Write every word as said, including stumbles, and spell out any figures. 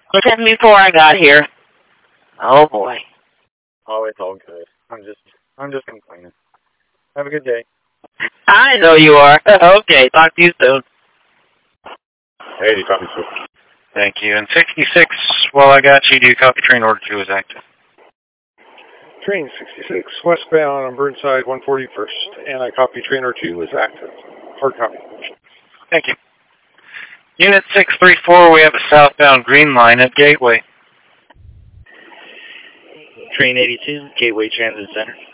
What happened before I got here? Oh boy. Oh, it's all good. I'm just, I'm just complaining. Have a good day. I know you are. Okay, talk to you soon. Hey, copy two. Thank you. And sixty-six, while I got you, do you copy train order two is active? Train sixty-six, westbound on Burnside one forty-first, and I copy train order two is active. Hard copy. Thank you. Unit six three four, we have a southbound green line at Gateway. Train eighty-two, Gateway Transit Center.